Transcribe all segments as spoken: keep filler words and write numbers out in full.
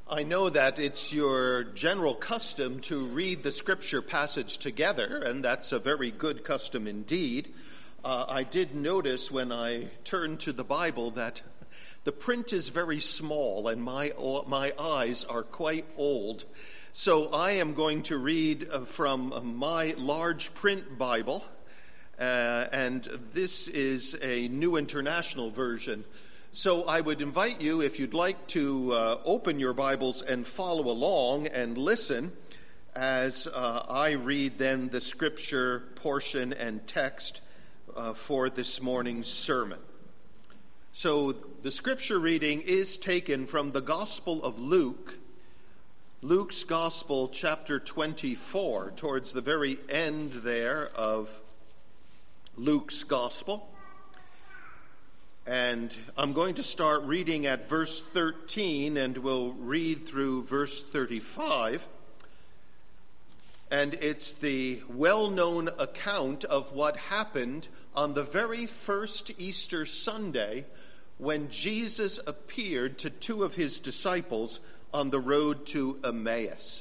I know that it's your general custom to read the scripture passage together, and that's a very good custom indeed. Uh, I did notice when I turned to the Bible that the print is very small and my my eyes are quite old. So I am going to read from my large print Bible, uh, and this is a New International Version. So I would invite you, if you'd like to uh, open your Bibles and follow along and listen as uh, I read then the scripture portion and text uh, for this morning's sermon. So the scripture reading is taken from the Gospel of Luke, Luke's Gospel, chapter twenty-four, towards the very end there of Luke's Gospel. And I'm going to start reading at verse thirteen, and we'll read through verse thirty-five. And it's the well-known account of what happened on the very first Easter Sunday when Jesus appeared to two of his disciples on the road to Emmaus.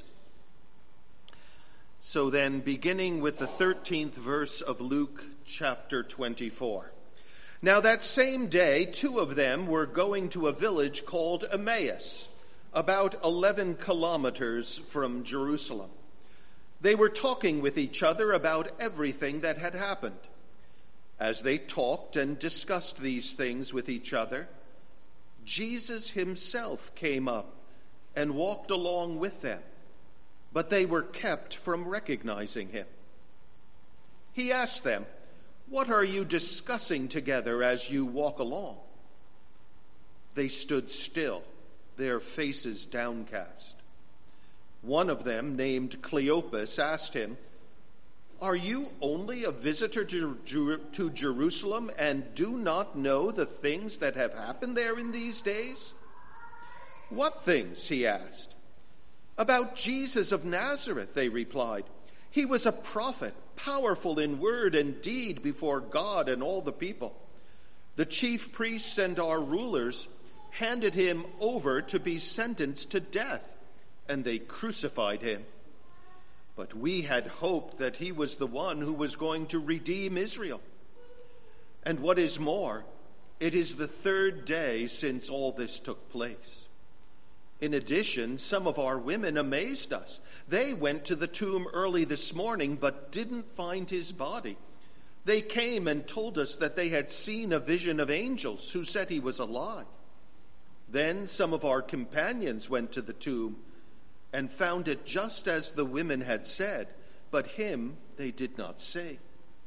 So then, beginning with the thirteenth verse of Luke chapter twenty-four. Now that same day, two of them were going to a village called Emmaus, about eleven kilometers from Jerusalem. They were talking with each other about everything that had happened. As they talked and discussed these things with each other, Jesus himself came up and walked along with them, but they were kept from recognizing him. He asked them, "What are you discussing together as you walk along?" They stood still, their faces downcast. One of them, named Cleopas, asked him, "Are you only a visitor to, Jer- to Jerusalem and do not know the things that have happened there in these days?" "What things?" he asked. "About Jesus of Nazareth," they replied. "He was a prophet, powerful in word and deed before God and all the people. The chief priests and our rulers handed him over to be sentenced to death, and they crucified him. But we had hoped that he was the one who was going to redeem Israel. And what is more, it is the third day since all this took place. In addition, some of our women amazed us. They went to the tomb early this morning, but didn't find his body. They came and told us that they had seen a vision of angels who said he was alive. Then some of our companions went to the tomb and found it just as the women had said, but him they did not see."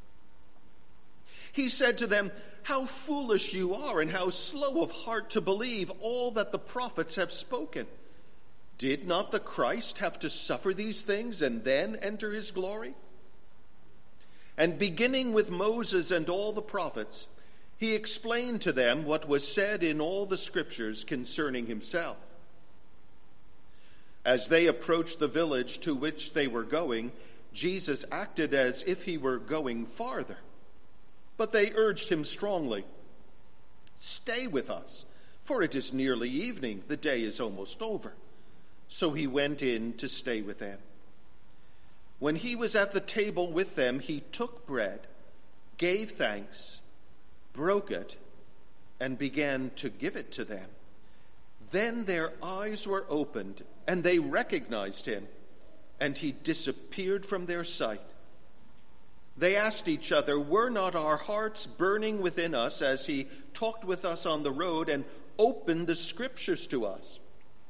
He said to them, "How foolish you are, and how slow of heart to believe all that the prophets have spoken. Did not the Christ have to suffer these things and then enter his glory?" And beginning with Moses and all the prophets, he explained to them what was said in all the scriptures concerning himself. As they approached the village to which they were going, Jesus acted as if he were going farther. But they urged him strongly, "Stay with us, for it is nearly evening. The day is almost over." So he went in to stay with them. When he was at the table with them, he took bread, gave thanks, broke it, and began to give it to them. Then their eyes were opened, and they recognized him, and he disappeared from their sight. They asked each other, "Were not our hearts burning within us as he talked with us on the road and opened the scriptures to us?"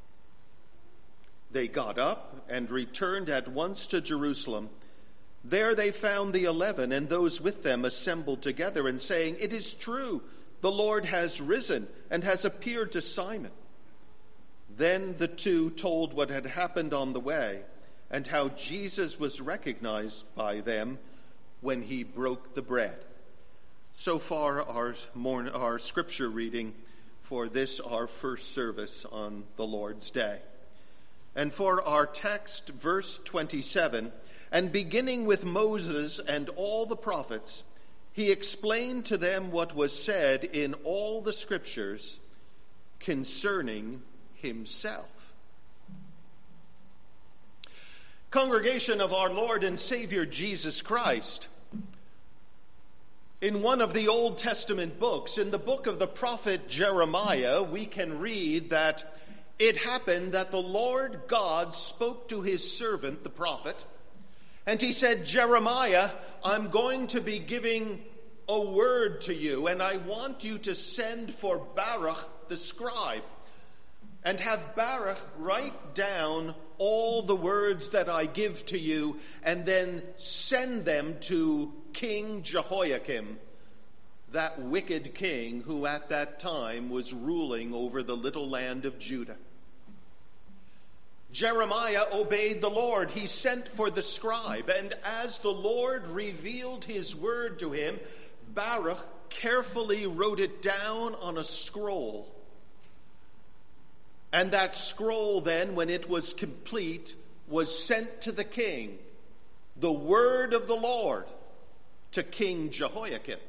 They got up and returned at once to Jerusalem. There they found the eleven and those with them assembled together and saying, "It is true, the Lord has risen and has appeared to Simon." Then the two told what had happened on the way and how Jesus was recognized by them when he broke the bread. So far our, morning, our scripture reading for this, our first service on the Lord's Day. And for our text, verse twenty-seven, "And beginning with Moses and all the prophets, he explained to them what was said in all the scriptures concerning himself." Congregation of our Lord and Savior Jesus Christ, in one of the Old Testament books, in the book of the prophet Jeremiah, we can read that it happened that the Lord God spoke to his servant, the prophet, and he said, Jeremiah, I'm going to be giving a word to you, and I want you to send for Baruch the scribe, and have Baruch write down all the words that I give to you, and then send them to King Jehoiakim, that wicked king who at that time was ruling over the little land of Judah. Jeremiah obeyed the Lord. He sent for the scribe, and as the Lord revealed his word to him, Baruch carefully wrote it down on a scroll. And that scroll then, when it was complete, was sent to the king, the word of the Lord, to King Jehoiakim.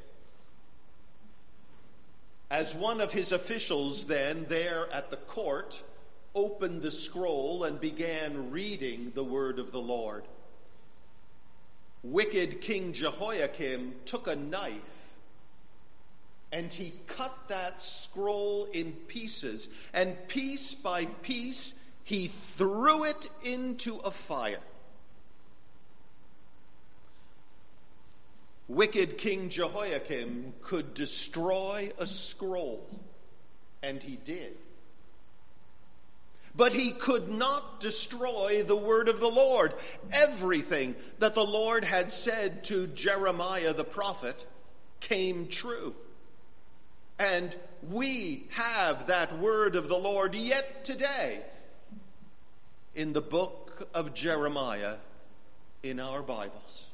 As one of his officials then, there at the court, opened the scroll and began reading the word of the Lord, wicked King Jehoiakim took a knife and he cut that scroll in pieces, and piece by piece he threw it into a fire. Wicked King Jehoiakim could destroy a scroll, and he did. But he could not destroy the word of the Lord. Everything that the Lord had said to Jeremiah the prophet came true. And we have that word of the Lord yet today in the book of Jeremiah in our Bibles.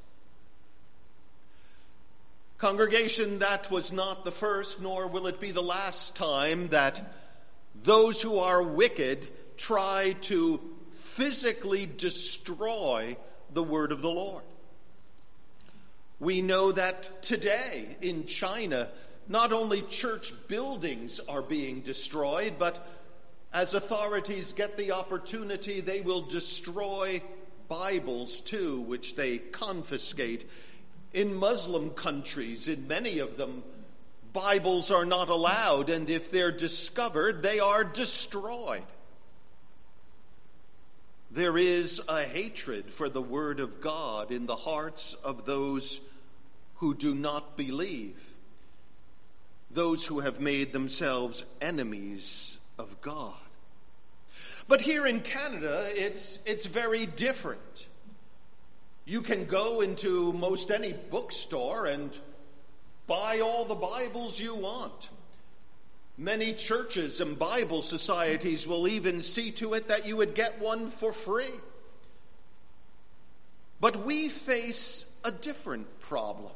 Congregation, that was not the first, nor will it be the last time that those who are wicked try to physically destroy the word of the Lord. We know that today in China, not only church buildings are being destroyed, but as authorities get the opportunity, they will destroy Bibles too, which they confiscate. In Muslim countries, in many of them, Bibles are not allowed, and if they're discovered, they are destroyed. There is a hatred for the Word of God in the hearts of those who do not believe, those who have made themselves enemies of God. But here in Canada, it's, it's very different. You can go into most any bookstore and buy all the Bibles you want. Many churches and Bible societies will even see to it that you would get one for free. But we face a different problem,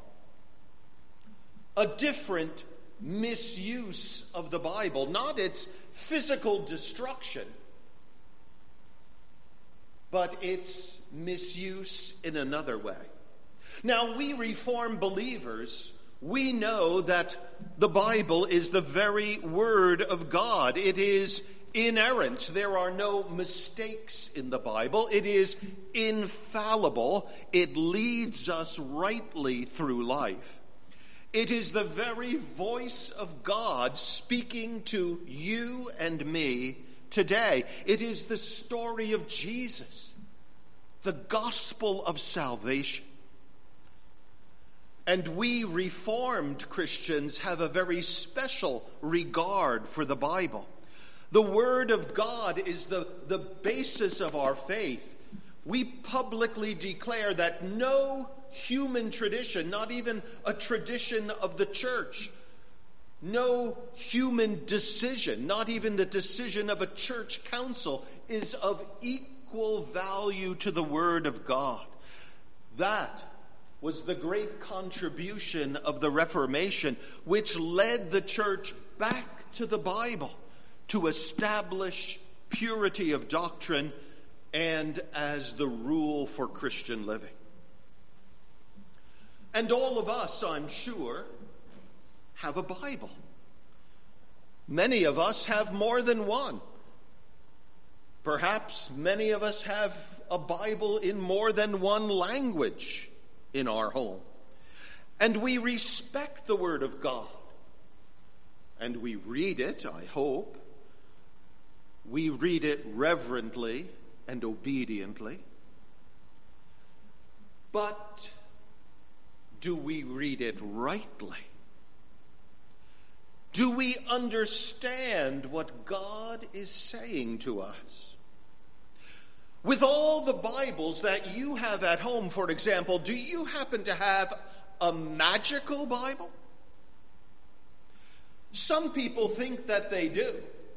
a different misuse of the Bible, not its physical destruction, but its misuse in another way. Now, we Reformed believers, we know that the Bible is the very Word of God. It is inerrant. There are no mistakes in the Bible. It is infallible. It leads us rightly through life. It is the very voice of God speaking to you and me today. It is the story of Jesus, the gospel of salvation. And we Reformed Christians have a very special regard for the Bible. The Word of God is the, the basis of our faith. We publicly declare that no human tradition, not even a tradition of the church, no human decision, not even the decision of a church council, is of equal value to the Word of God. That was the great contribution of the Reformation, which led the church back to the Bible to establish purity of doctrine and as the rule for Christian living. And all of us, I'm sure, have a Bible. Many of us have more than one. Perhaps many of us have a Bible in more than one language in our home. And we respect the Word of God. And we read it, I hope. We read it reverently and obediently. But do we read it rightly? Do we understand what God is saying to us? With all the Bibles that you have at home, for example, do you happen to have a magical Bible? Some people think that they do.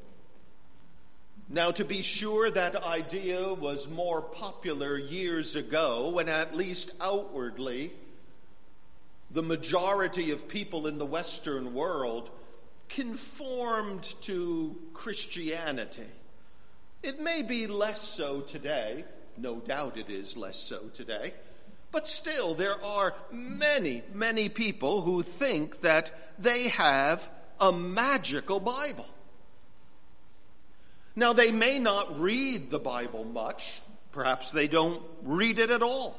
Now, to be sure, that idea was more popular years ago when, at least outwardly, the majority of people in the Western world conformed to Christianity. It may be less so today. No doubt it is less so today. But still, there are many, many people who think that they have a magical Bible. Now, they may not read the Bible much. Perhaps they don't read it at all.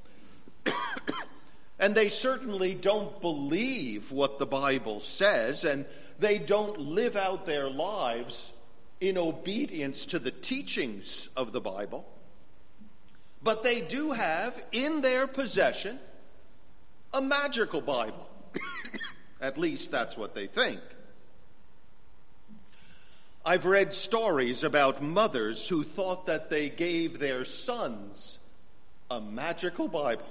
And they certainly don't believe what the Bible says, and they don't live out their lives in obedience to the teachings of the Bible. But they do have in their possession a magical Bible. At least that's what they think. I've read stories about mothers who thought that they gave their sons a magical Bible.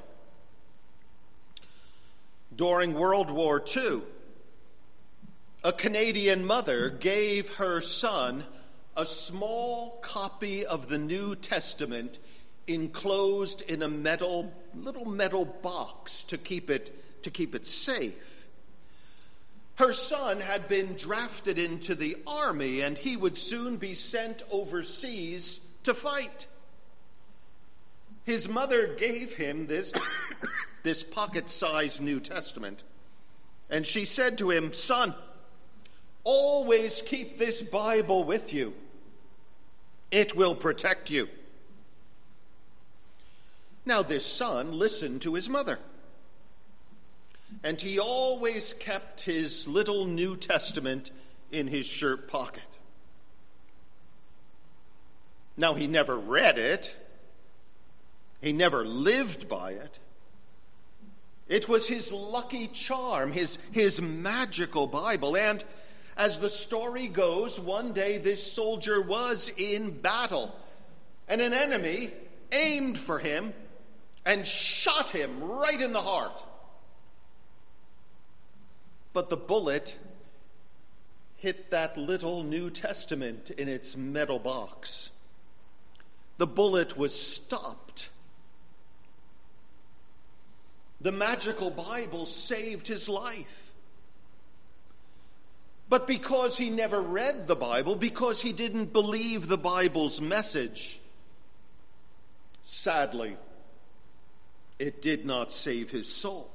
During World War Two, a Canadian mother gave her son a small copy of the New Testament enclosed in a metal, little metal box to keep it, to keep it safe. Her son had been drafted into the army, and he would soon be sent overseas to fight. His mother gave him this, this pocket-sized New Testament, and she said to him, "Son, always keep this Bible with you. It will protect you." Now this son listened to his mother, and he always kept his little New Testament in his shirt pocket. Now, he never read it. He never lived by it. It was his lucky charm, his, his magical Bible. And as the story goes, one day this soldier was in battle, and an enemy aimed for him and shot him right in the heart. But the bullet hit that little New Testament in its metal box. The bullet was stopped. The magical Bible saved his life. But because he never read the Bible, because he didn't believe the Bible's message, sadly, it did not save his soul.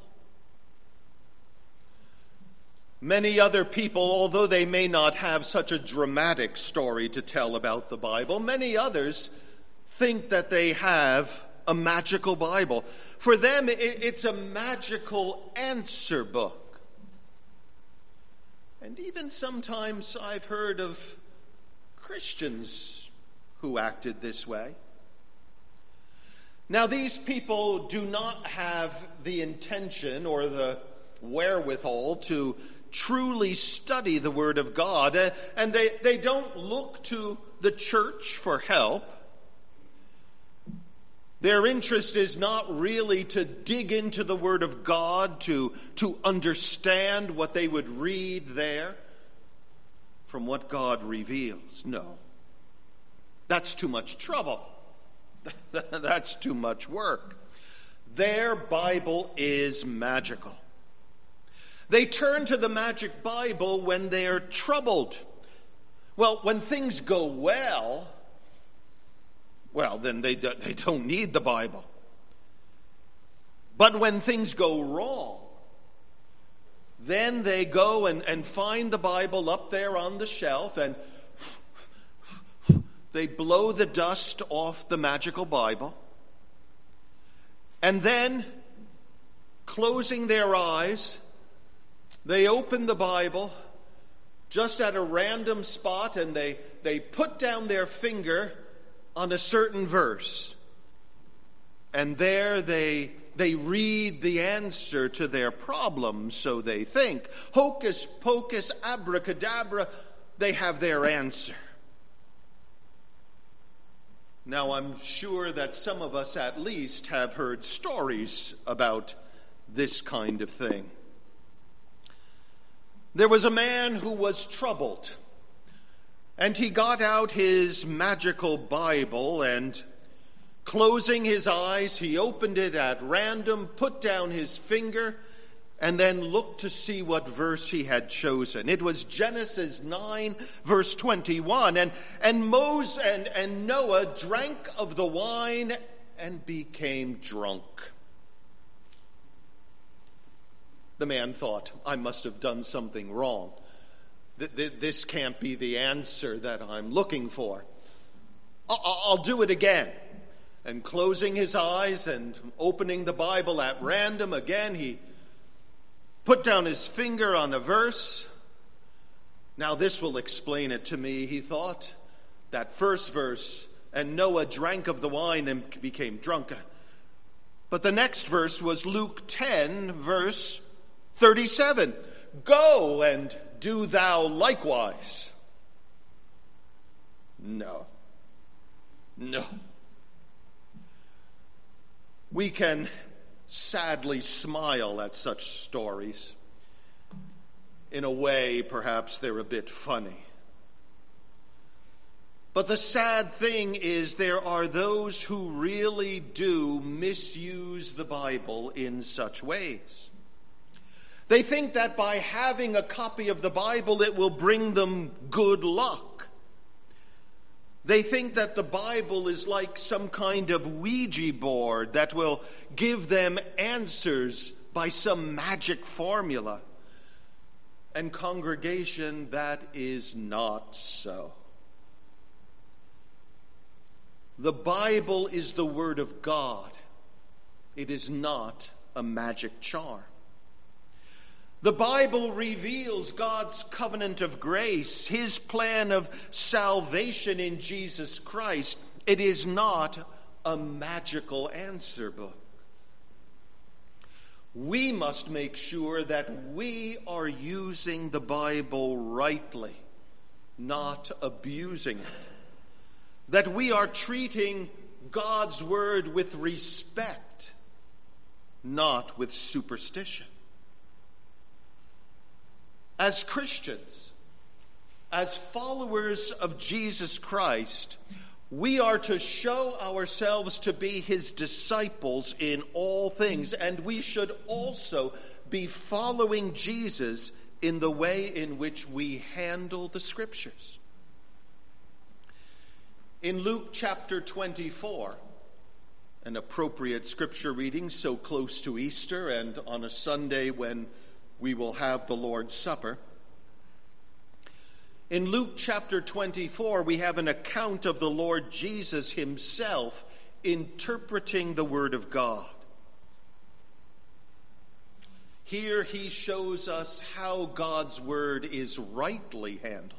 Many other people, although they may not have such a dramatic story to tell about the Bible, many others think that they have a magical Bible. For them, it's a magical answer book. And even sometimes I've heard of Christians who acted this way. Now, these people do not have the intention or the wherewithal to truly study the Word of God, and they, they don't look to the church for help. Their interest is not really to dig into the Word of God, to, to understand what they would read there from what God reveals. No. That's too much trouble. That's too much work. Their Bible is magical. They turn to the magic Bible when they're troubled. Well, when things go well, well, then they, do, they don't need the Bible. But when things go wrong, then they go and, and find the Bible up there on the shelf and they blow the dust off the magical Bible, and then, closing their eyes, they open the Bible just at a random spot, and they, they put down their finger on a certain verse. And there they, they read the answer to their problem, so they think. Hocus pocus, abracadabra, they have their answer. Now, I'm sure that some of us at least have heard stories about this kind of thing. There was a man who was troubled, and he got out his magical Bible, and closing his eyes, he opened it at random, put down his finger, and then looked to see what verse he had chosen. It was Genesis nine, verse twenty-one, and, and Moses and, and Noah drank of the wine and became drunk. The man thought, I must have done something wrong. This can't be the answer that I'm looking for. I'll do it again. And closing his eyes and opening the Bible at random again, he put down his finger on a verse. Now this will explain it to me, he thought. That first verse, and Noah drank of the wine and became drunk. But the next verse was Luke ten, verse thirty-seven. Go and do thou likewise. No. No. We can sadly smile at such stories. In a way, perhaps they're a bit funny. But the sad thing is there are those who really do misuse the Bible in such ways. They think that by having a copy of the Bible, it will bring them good luck. They think that the Bible is like some kind of Ouija board that will give them answers by some magic formula. And congregation, that is not so. The Bible is the Word of God. It is not a magic charm. The Bible reveals God's covenant of grace, His plan of salvation in Jesus Christ. It is not a magical answer book. We must make sure that we are using the Bible rightly, not abusing it. That we are treating God's Word with respect, not with superstition. As Christians, as followers of Jesus Christ, we are to show ourselves to be His disciples in all things, and we should also be following Jesus in the way in which we handle the Scriptures. In Luke chapter twenty-four, an appropriate scripture reading so close to Easter and on a Sunday when we will have the Lord's Supper. In Luke chapter twenty-four, we have an account of the Lord Jesus Himself interpreting the Word of God. Here He shows us how God's Word is rightly handled.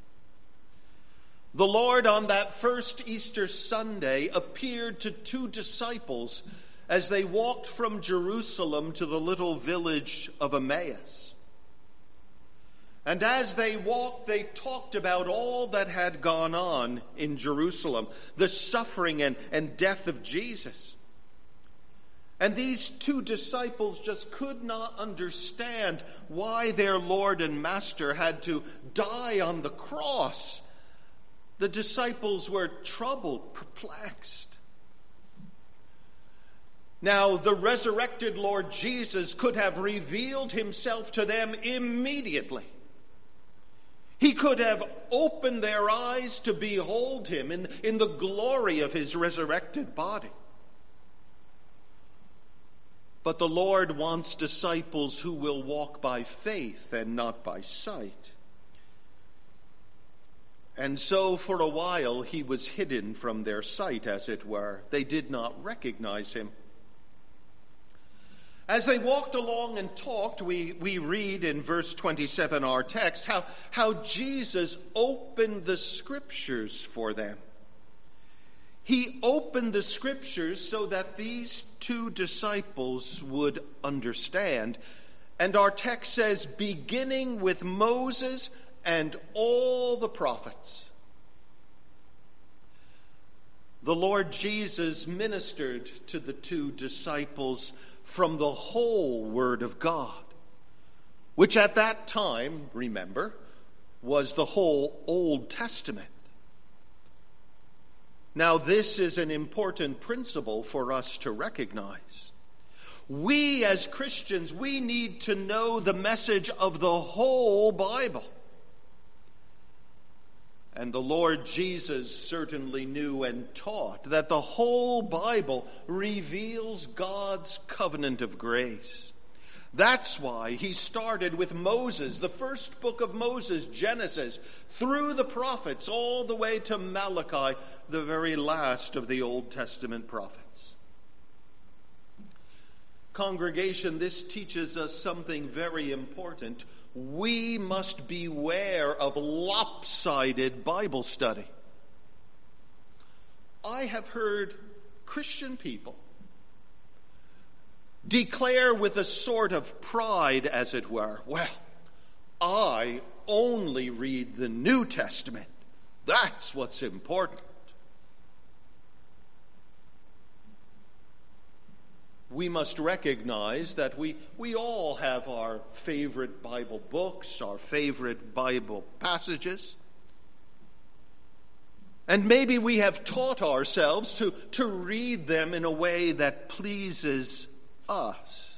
The Lord on that first Easter Sunday appeared to two disciples as they walked from Jerusalem to the little village of Emmaus. And as they walked, they talked about all that had gone on in Jerusalem, the suffering and, and death of Jesus. And these two disciples just could not understand why their Lord and Master had to die on the cross. The disciples were troubled, perplexed. Now, the resurrected Lord Jesus could have revealed Himself to them immediately. He could have opened their eyes to behold Him in, in the glory of His resurrected body. But the Lord wants disciples who will walk by faith and not by sight. And so for a while he was hidden from their sight, as it were. They did not recognize him. As they walked along and talked, we, we read in verse twenty-seven, our text, how, how Jesus opened the scriptures for them. He opened the scriptures so that these two disciples would understand. And our text says, beginning with Moses and all the prophets. The Lord Jesus ministered to the two disciples from the whole Word of God, which at that time, remember, was the whole Old Testament. Now, this is an important principle for us to recognize. We as Christians, we need to know the message of the whole Bible. And the Lord Jesus certainly knew and taught that the whole Bible reveals God's covenant of grace. That's why he started with Moses, the first book of Moses, Genesis, through the prophets, all the way to Malachi, the very last of the Old Testament prophets. Congregation, this teaches us something very important. We must beware of lopsided Bible study. I have heard Christian people declare with a sort of pride, as it were, well, I only read the New Testament. That's what's important. We must recognize that we, we all have our favorite Bible books, our favorite Bible passages. And maybe we have taught ourselves to, to read them in a way that pleases us.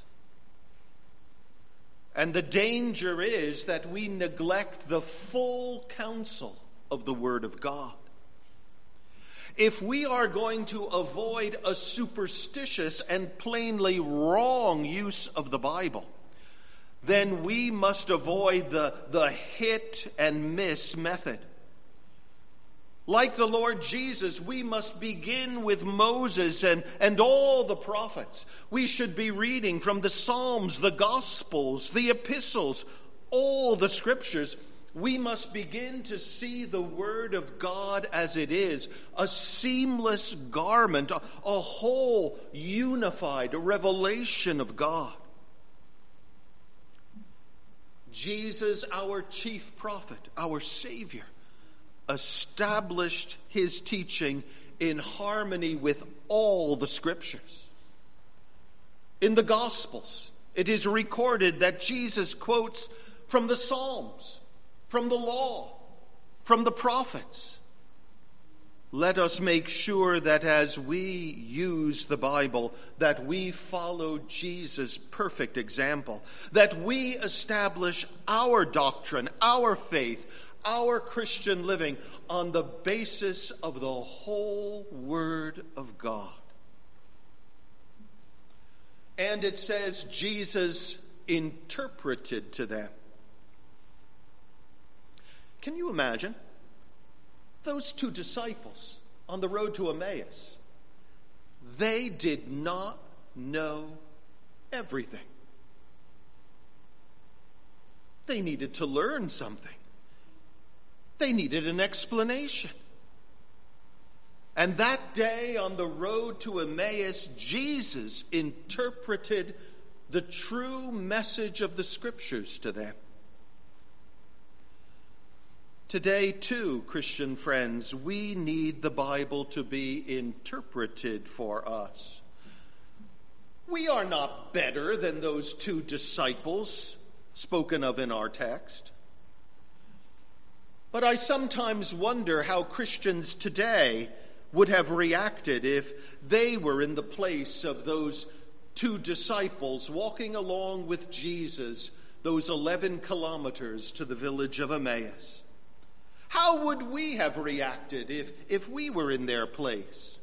And the danger is that we neglect the full counsel of the Word of God. If we are going to avoid a superstitious and plainly wrong use of the Bible, then we must avoid the, the hit and miss method. Like the Lord Jesus, we must begin with Moses and, and all the prophets. We should be reading from the Psalms, the Gospels, the epistles, all the scriptures. We must begin to see the Word of God as it is, a seamless garment, a, a whole unified revelation of God. Jesus, our chief prophet, our Savior, established his teaching in harmony with all the scriptures. In the Gospels, it is recorded that Jesus quotes from the Psalms, from the law, from the prophets. Let us make sure that as we use the Bible, that we follow Jesus' perfect example, that we establish our doctrine, our faith, our Christian living on the basis of the whole Word of God. And it says Jesus interpreted to them. Can you imagine those two disciples on the road to Emmaus? They did not know everything. They needed to learn something. They needed an explanation. And that day on the road to Emmaus, Jesus interpreted the true message of the Scriptures to them. Today, too, Christian friends, we need the Bible to be interpreted for us. We are not better than those two disciples spoken of in our text. But I sometimes wonder how Christians today would have reacted if they were in the place of those two disciples walking along with Jesus those eleven kilometers to the village of Emmaus. How would we have reacted if, if we were in their place?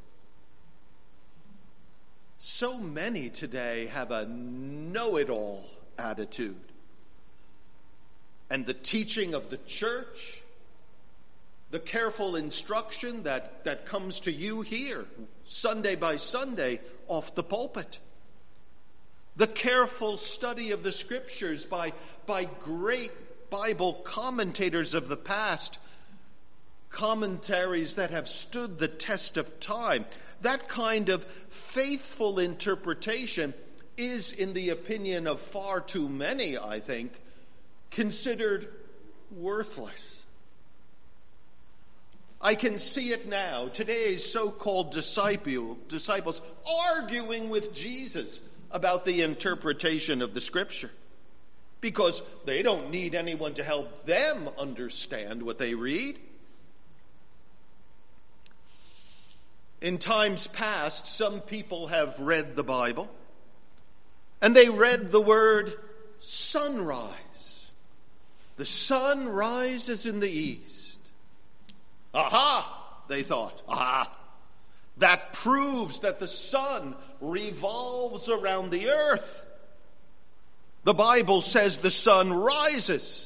So many today have a know-it-all attitude. And the teaching of the church, the careful instruction that, that comes to you here, Sunday by Sunday, off the pulpit. The careful study of the Scriptures by, by great Bible commentators of the past, commentaries that have stood the test of time. That kind of faithful interpretation is, in the opinion of far too many, I think, considered worthless. I can see it now, today's so-called disciple, disciples arguing with Jesus about the interpretation of the Scripture, because they don't need anyone to help them understand what they read. In times past, some people have read the Bible, and they read the word sunrise. The sun rises in the east. Aha, they thought. Aha. That proves that the sun revolves around the earth. The Bible says the sun rises.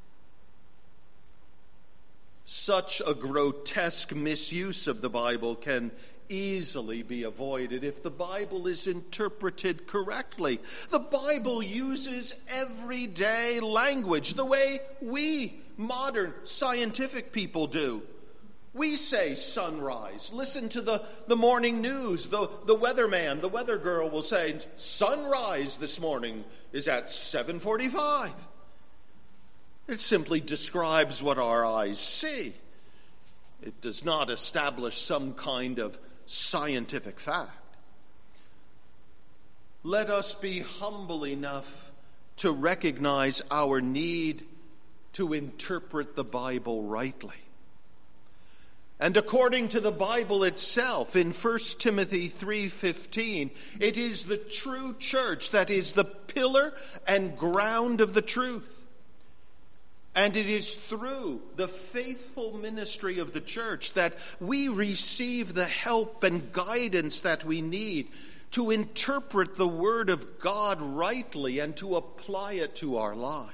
Such a grotesque misuse of the Bible can easily be avoided if the Bible is interpreted correctly. The Bible uses everyday language the way we modern scientific people do. We say sunrise. Listen to the, the morning news. The, the weatherman, the weather girl will say, sunrise this morning is at seven forty-five. It simply describes what our eyes see. It does not establish some kind of scientific fact. Let us be humble enough to recognize our need to interpret the Bible rightly. And according to the Bible itself, in First Timothy three fifteen, it is the true church that is the pillar and ground of the truth. And it is through the faithful ministry of the church that we receive the help and guidance that we need to interpret the Word of God rightly and to apply it to our lives.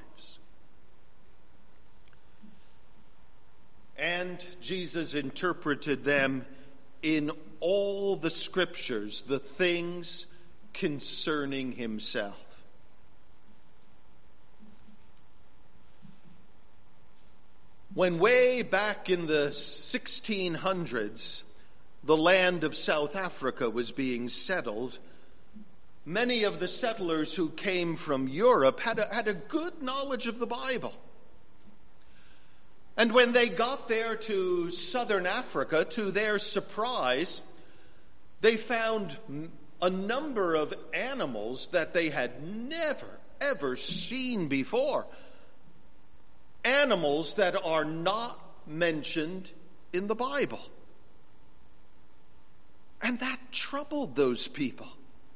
And Jesus interpreted them in all the Scriptures, the things concerning himself. When way back in the sixteen hundreds, the land of South Africa was being settled, many of the settlers who came from Europe had a, had a good knowledge of the Bible. And when they got there to southern Africa, to their surprise, they found a number of animals that they had never, ever seen before. Animals that are not mentioned in the Bible. And that troubled those people.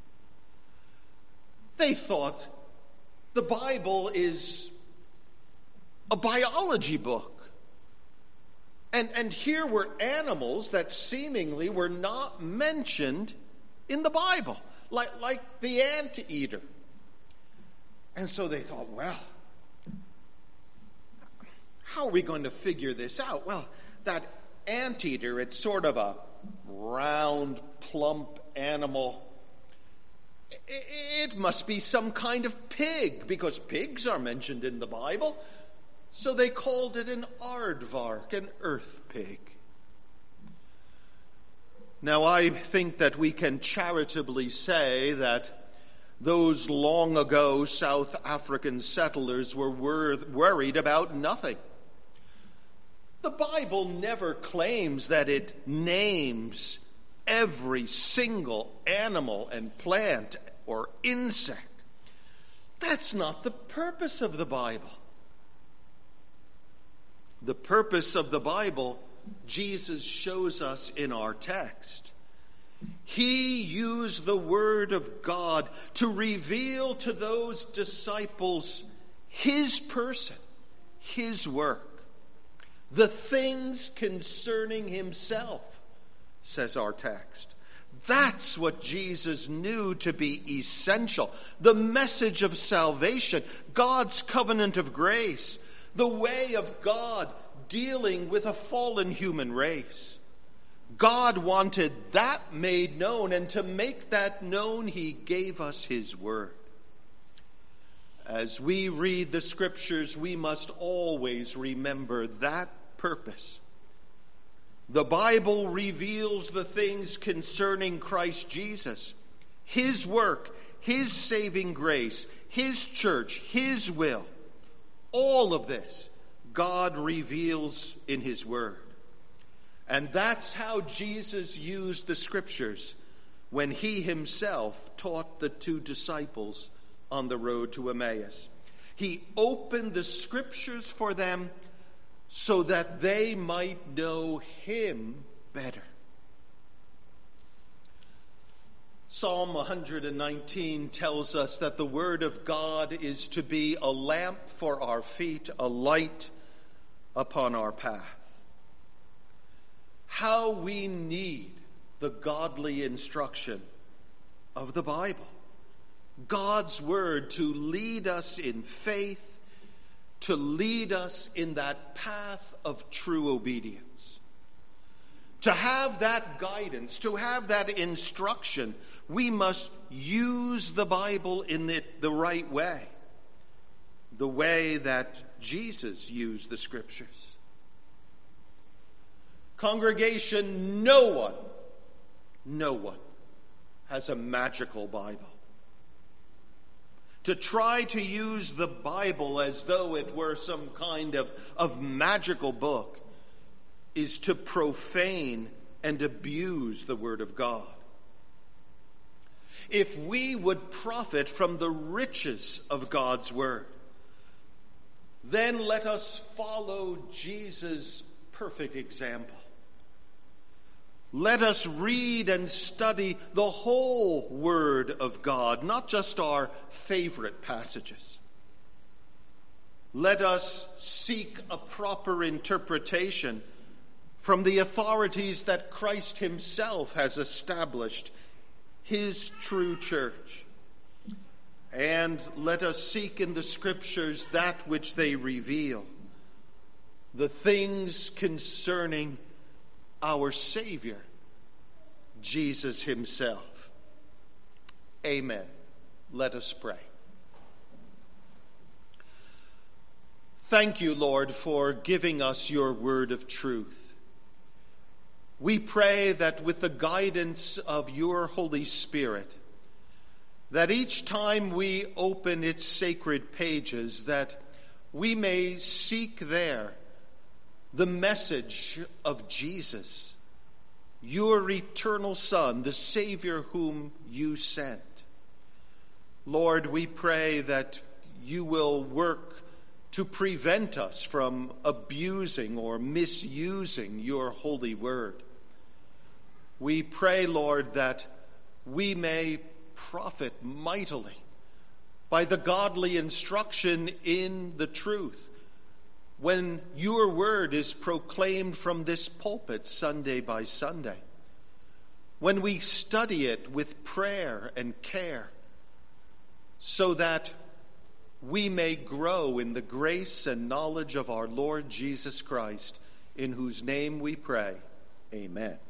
They thought the Bible is a biology book. And, and here were animals that seemingly were not mentioned in the Bible, like, like the anteater. And so they thought, well, how are we going to figure this out? Well, that anteater, it's sort of a round, plump animal. It must be some kind of pig, because pigs are mentioned in the Bible. So they called it an aardvark, an earth pig. Now, I think that we can charitably say that those long ago South African settlers were wor- worried about nothing. The Bible never claims that it names every single animal and plant or insect. That's not the purpose of the Bible. The purpose of the Bible, Jesus shows us in our text. He used the Word of God to reveal to those disciples His person, His work, the things concerning Himself, says our text. That's what Jesus knew to be essential. The message of salvation, God's covenant of grace, the way of God dealing with a fallen human race. God wanted that made known, and to make that known, he gave us his word. As we read the scriptures, we must always remember that purpose. The Bible reveals the things concerning Christ Jesus, his work, his saving grace, his church, his will. All of this God reveals in his word. And that's how Jesus used the scriptures when he himself taught the two disciples on the road to Emmaus. He opened the scriptures for them so that they might know him better. Psalm one nineteen tells us that the word of God is to be a lamp for our feet, a light upon our path. How we need the godly instruction of the Bible. God's word to lead us in faith, to lead us in that path of true obedience. To have that guidance, to have that instruction, we must use the Bible in the, the right way, the way that Jesus used the scriptures. Congregation, no one, no one has a magical Bible. To try to use the Bible as though it were some kind of, of magical book is to profane and abuse the Word of God. If we would profit from the riches of God's Word, then let us follow Jesus' perfect example. Let us read and study the whole Word of God, not just our favorite passages. Let us seek a proper interpretation from the authorities that Christ himself has established, his true church. And let us seek in the scriptures that which they reveal, the things concerning our Savior, Jesus himself. Amen. Let us pray. Thank you, Lord, for giving us your word of truth. We pray that with the guidance of your Holy Spirit, that each time we open its sacred pages, that we may seek there the message of Jesus, your eternal Son, the Savior whom you sent. Lord, we pray that you will work to prevent us from abusing or misusing your holy word. We pray, Lord, that we may profit mightily by the godly instruction in the truth when your word is proclaimed from this pulpit Sunday by Sunday, when we study it with prayer and care, so that we may grow in the grace and knowledge of our Lord Jesus Christ, in whose name we pray. Amen.